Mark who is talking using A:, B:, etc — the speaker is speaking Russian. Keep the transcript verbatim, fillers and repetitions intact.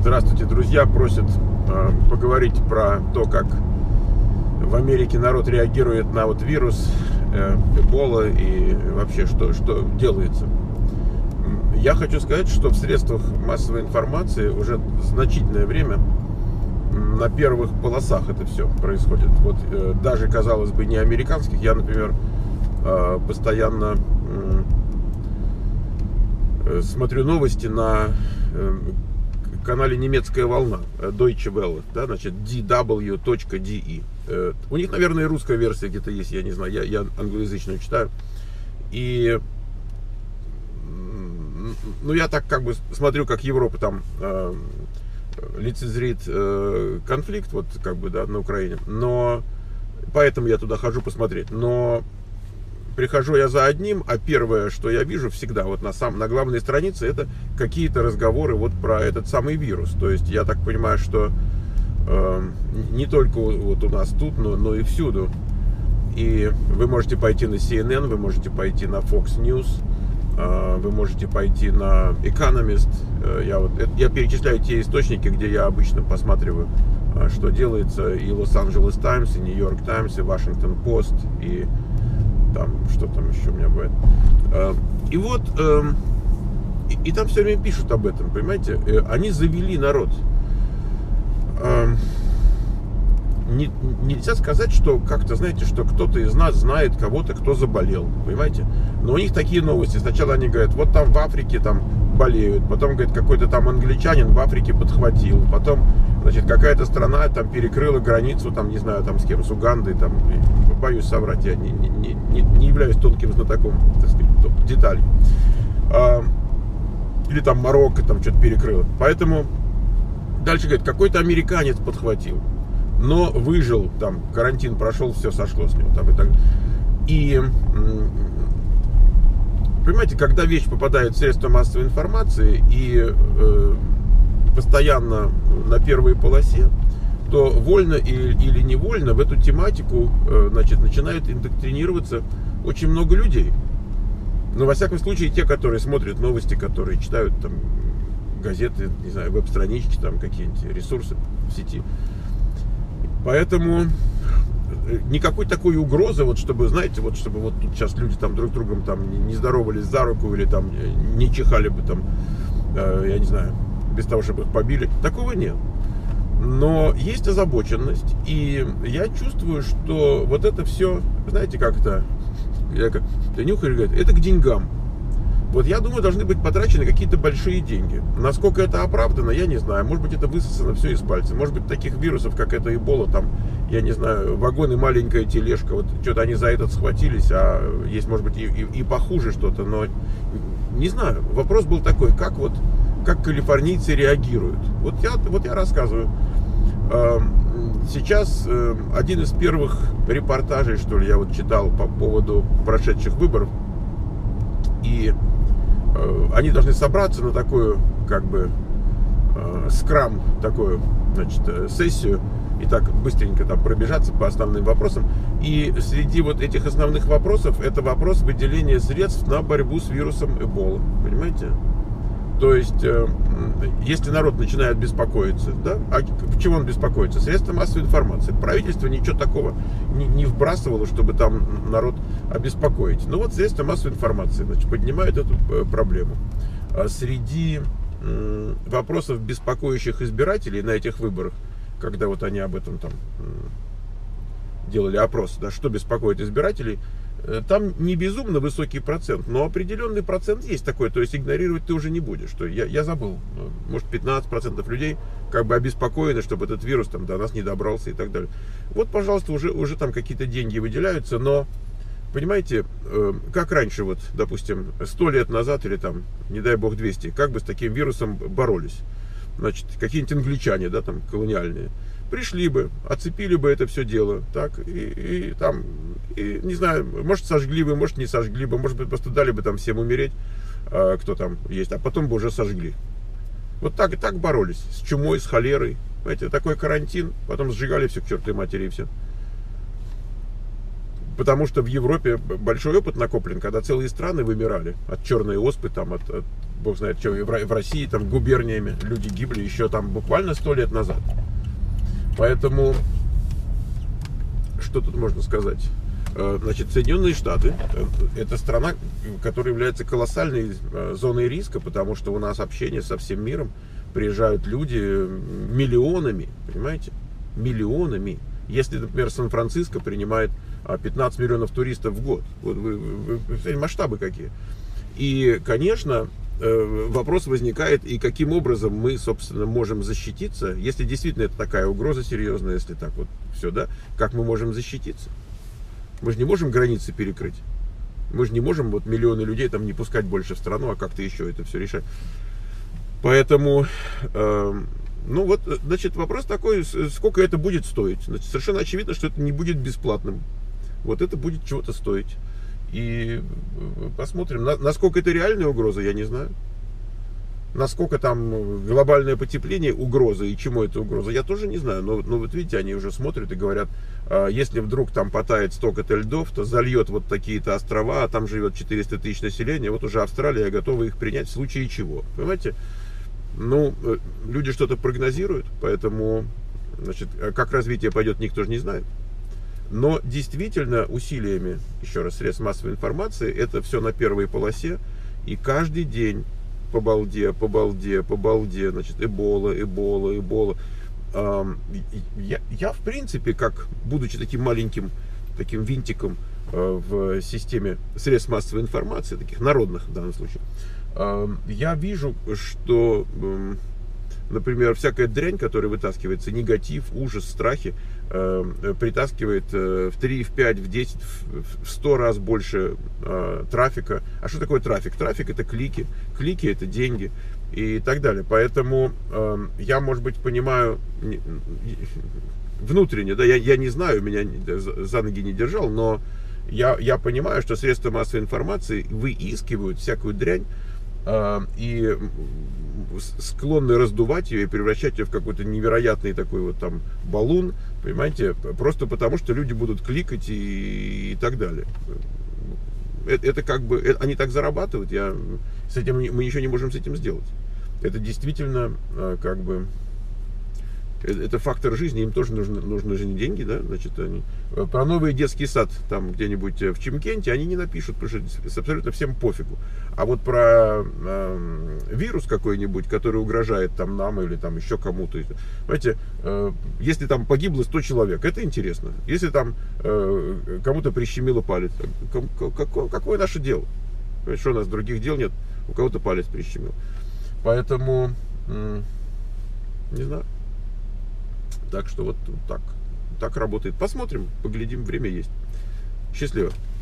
A: Здравствуйте, друзья. Просят э, поговорить про то, как в Америке народ реагирует на вот вирус э, Эбола и вообще что, что делается. Я хочу сказать, что в средствах массовой информации уже значительное время на первых полосах это все происходит. Вот э, даже, казалось бы, не американских. Я, например, э, постоянно э, смотрю новости на э, канале «Немецкая волна», Deutsche Welle, да, значит, ди дабл ю точка ди и. Э, у них, наверное, и русская версия где-то есть, я не знаю, я, я англоязычную читаю. И ну, я так как бы смотрю, как Европа там э, лицезрит э, конфликт, вот как бы, да, на Украине, но поэтому я туда хожу посмотреть. Но прихожу я за одним, а первое, что я вижу всегда вот на, сам, на главной странице, это какие-то разговоры вот про этот самый вирус. То есть я так понимаю, что э, не только вот у нас тут, но, но и всюду. И вы можете пойти на си эн эн, вы можете пойти на Fox News, э, вы можете пойти на Economist. Э, я, вот, я перечисляю те источники, где я обычно посматриваю, э, что делается. И Los-Angeles Times, и New York Times, и Washington Post, и там, что там еще у меня бывает. И вот, и, и там все время пишут об этом, понимаете? Они завели народ. Не, нельзя сказать, что как-то, знаете, что кто-то из нас знает кого-то, кто заболел, понимаете? Но у них такие новости. Сначала они говорят, вот там в Африке там болеют, потом, говорит, какой-то там англичанин в Африке подхватил, потом, значит, какая-то страна там перекрыла границу, там, не знаю, там с кем, с Угандой, там, боюсь соврать, я не, не, не, не являюсь тонким знатоком, так сказать, деталей. А, или там Марокко там что-то перекрыло. Поэтому дальше, говорит, какой-то американец подхватил, но выжил, там, карантин прошел, все сошло с него, там, и так. И, понимаете, когда вещь попадает в средства массовой информации и э, постоянно на первой полосе, то вольно или невольно в эту тематику, значит, начинает индоктринироваться очень много людей. Но, во всяком случае, те, которые смотрят новости, которые читают там газеты, не знаю, веб-странички, там какие-нибудь ресурсы в сети. Поэтому никакой такой угрозы, вот чтобы, знаете, вот чтобы вот тут сейчас люди там друг с другом там не здоровались за руку или там не чихали бы там, я не знаю, без того, чтобы их побили, такого нет. Но есть озабоченность, и я чувствую, что вот это все, знаете, как-то, я как нюхаю, говорит, это к деньгам. Вот я думаю, должны быть потрачены какие-то большие деньги. Насколько это оправдано, я не знаю. Может быть, это высосано все из пальца. Может быть, таких вирусов, как это Эбола, там, я не знаю, вагон и маленькая тележка, вот что-то они за этот схватились, а есть, может быть, и, и, и похуже что-то, но не знаю. Вопрос был такой, как вот, как калифорнийцы реагируют. Вот я, вот я рассказываю. Сейчас один из первых репортажей, что ли, я вот читал по поводу прошедших выборов, и они должны собраться на такую, как бы, скрам, такую, значит, сессию, и так быстренько там пробежаться по основным вопросам. И среди вот этих основных вопросов это вопрос выделения средств на борьбу с вирусом Эбола, понимаете? То есть, если народ начинает беспокоиться, да, а почему он беспокоится? Средства массовой информации. Правительство ничего такого не, не вбрасывало, чтобы там народ обеспокоить. Но вот средства массовой информации, значит, поднимают эту проблему. А среди вопросов, беспокоящих избирателей на этих выборах, когда вот они об этом там делали опрос, да, что беспокоит избирателей, там не безумно высокий процент, но определенный процент есть такой, то есть игнорировать ты уже не будешь. Что я, я забыл, может, пятнадцать процентов людей как бы обеспокоены, чтобы этот вирус там до нас не добрался и так далее. Вот, пожалуйста, уже, уже там какие-то деньги выделяются, но, понимаете, как раньше, вот, допустим, сто лет назад или там, не дай бог, двести, как бы с таким вирусом боролись? Значит, какие-нибудь англичане, да, там, колониальные, пришли бы, оцепили бы это все дело, так, и, и там, и, не знаю, может, сожгли бы, может, не сожгли бы, может быть, просто дали бы там всем умереть, а, кто там есть, а потом бы уже сожгли. Вот так и так боролись, с чумой, с холерой, понимаете, такой карантин, потом сжигали все к чертовой матери и все. Потому что в Европе большой опыт накоплен, когда целые страны вымирали от черной оспы, там, от, от бог знает чего, в России там губерниями люди гибли еще там буквально сто лет назад. Поэтому, что тут можно сказать? Значит, Соединенные Штаты – это страна, которая является колоссальной зоной риска, потому что у нас общение со всем миром, приезжают люди миллионами, понимаете? Миллионами. Если, например, Сан-Франциско принимает пятнадцать миллионов туристов в год, вот вы, вы, вы, масштабы какие. И, конечно, вопрос возникает, и каким образом мы, собственно, можем защититься, если действительно это такая угроза серьезная, если так вот все, да, как мы можем защититься? Мы же не можем границы перекрыть. Мы же не можем вот миллионы людей там не пускать больше в страну, а как-то еще это все решать. Поэтому, э, ну вот, значит, вопрос такой, сколько это будет стоить. Значит, совершенно очевидно, что это не будет бесплатным. Вот это будет чего-то стоить. И посмотрим, на, насколько это реальная угроза, я не знаю. Насколько там глобальное потепление угроза и чему это угроза, я тоже не знаю. Но, но вот видите, они уже смотрят и говорят, если вдруг там потает столько-то льдов, то зальет вот такие-то острова, а там живет четыреста тысяч населения, вот уже Австралия готова их принять в случае чего. Понимаете? Ну, люди что-то прогнозируют, поэтому, значит, как развитие пойдет, никто же не знает. Но действительно усилиями, еще раз, средств массовой информации, это все на первой полосе, и каждый день по балде, по балде, по балде, значит, эбола, эбола, эбола. Я, я, в принципе, как, будучи таким маленьким, таким винтиком в системе средств массовой информации, таких народных в данном случае, я вижу, что, например, всякая дрянь, которая вытаскивается, негатив, ужас, страхи, притаскивает в три, в пять, в десять, в сто раз больше трафика. А что такое трафик? Трафик — это клики, клики — это деньги и так далее. Поэтому я, может быть, понимаю внутренне, да, я, я не знаю, меня за ноги не держал, но я, я понимаю, что средства массовой информации выискивают всякую дрянь и склонны раздувать ее и превращать ее в какой-то невероятный такой вот там баллон, понимаете, просто потому что люди будут кликать и, и так далее. Это, это как бы, это, они так зарабатывают, я, с этим, мы ничего не можем с этим сделать. Это действительно как бы, это фактор жизни, им тоже нужны, нужны же деньги, да, значит, они, про новый детский сад там где-нибудь в Чимкенте они не напишут, потому что абсолютно всем пофигу. А вот про э, вирус какой-нибудь, который угрожает там нам или там еще кому-то, знаете, э, если там погибло сто человек, это интересно. Если там э, кому-то прищемило палец, какое, какое наше дело? Что у нас других дел нет, у кого-то палец прищемил. Поэтому, э, не знаю. Так что вот так, так работает. Посмотрим, поглядим, время есть. Счастливо.